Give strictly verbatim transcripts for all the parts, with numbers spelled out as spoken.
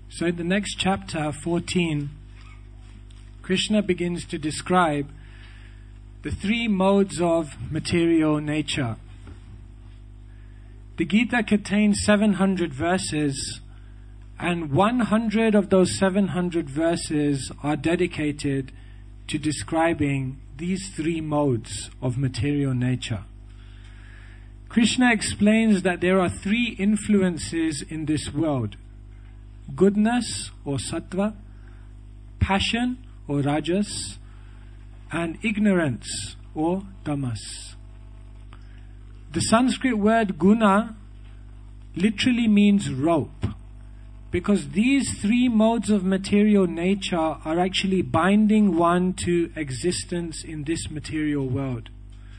So in the next chapter, fourteen, Krishna begins to describe the three modes of material nature. The Gita contains seven hundred verses, and one hundred of those seven hundred verses are dedicated to describing these three modes of material nature. Krishna explains that there are three influences in this world: goodness or sattva, passion or rajas, and ignorance or tamas. The Sanskrit word guna literally means rope, because these three modes of material nature are actually binding one to existence in this material world.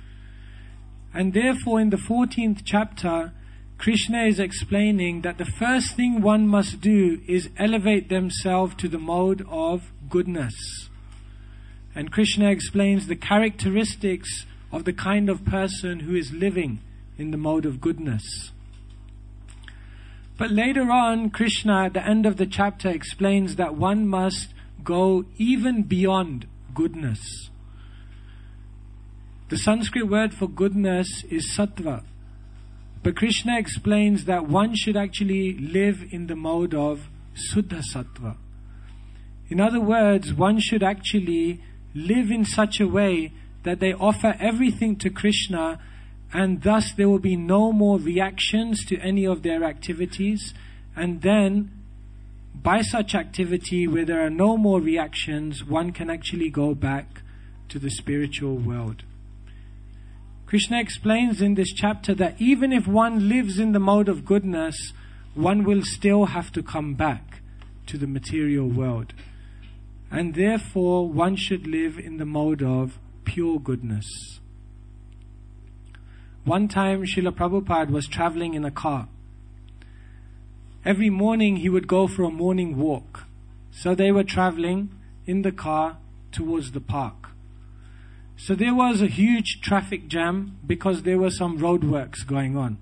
And therefore in the fourteenth chapter, Krishna is explaining that the first thing one must do is elevate themselves to the mode of goodness. And Krishna explains the characteristics of the kind of person who is living in the mode of goodness. But later on, Krishna at the end of the chapter explains that one must go even beyond goodness. The Sanskrit word for goodness is sattva. But Krishna explains that one should actually live in the mode of Suddha Sattva. In other words, one should actually live in such a way that they offer everything to Krishna, and thus there will be no more reactions to any of their activities. And then, by such activity where there are no more reactions, one can actually go back to the spiritual world. Krishna explains in this chapter that even if one lives in the mode of goodness, one will still have to come back to the material world. And therefore, one should live in the mode of pure goodness. One time, Srila Prabhupada was traveling in a car. Every morning, he would go for a morning walk. So they were traveling in the car towards the park. So there was a huge traffic jam because there were some roadworks going on.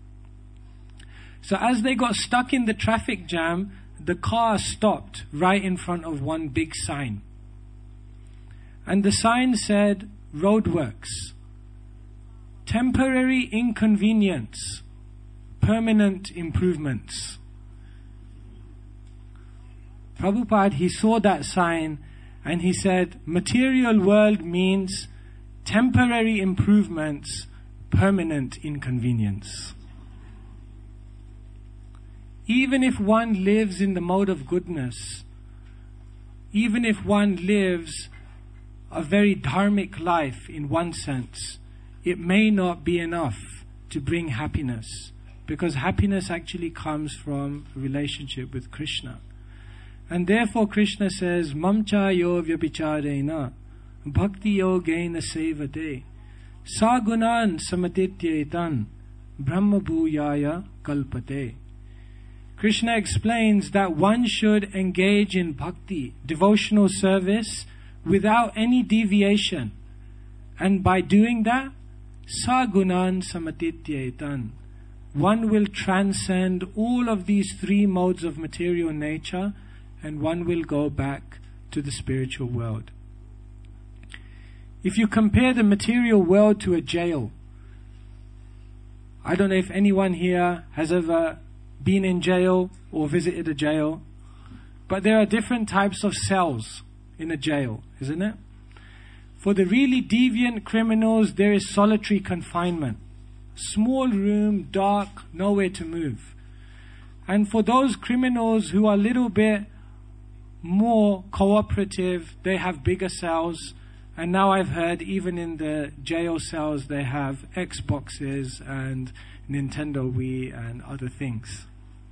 So as they got stuck in the traffic jam, the car stopped right in front of one big sign. And the sign said, roadworks, temporary inconvenience, permanent improvements. Prabhupada, he saw that sign and he said, material world means temporary improvements, permanent inconvenience. Even if one lives in the mode of goodness, even if one lives a very dharmic life in one sense, it may not be enough to bring happiness, because happiness actually comes from a relationship with Krishna. And therefore Krishna says, Mamcha yo vyabhicharena bhakti yogena sevate sagunan samatityetan brahma bhuyaya kalpate. Krishna explains that one should engage in bhakti, devotional service, without any deviation. And by doing that, sagunan samatityetan, one will transcend all of these three modes of material nature, and one will go back to the spiritual world. If you compare the material world to a jail, I don't know if anyone here has ever been in jail or visited a jail, but there are different types of cells in a jail, isn't it? For the really deviant criminals, there is solitary confinement. Small room, dark, nowhere to move. And for those criminals who are a little bit more cooperative, they have bigger cells. And now I've heard even in the jail cells they have Xboxes and Nintendo Wii and other things.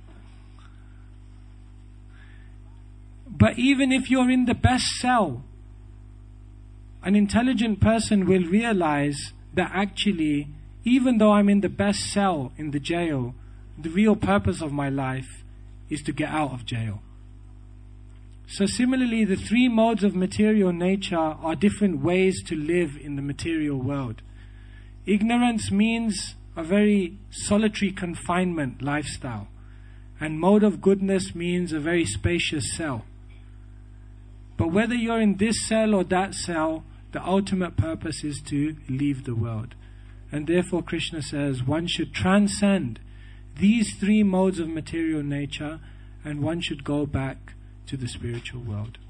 But even if you're in the best cell, an intelligent person will realize that actually, even though I'm in the best cell in the jail, the real purpose of my life is to get out of jail. So similarly, the three modes of material nature are different ways to live in the material world. Ignorance means a very solitary confinement lifestyle. And mode of goodness means a very spacious cell. But whether you're in this cell or that cell, the ultimate purpose is to leave the world. And therefore Krishna says one should transcend these three modes of material nature and one should go back to the spiritual world.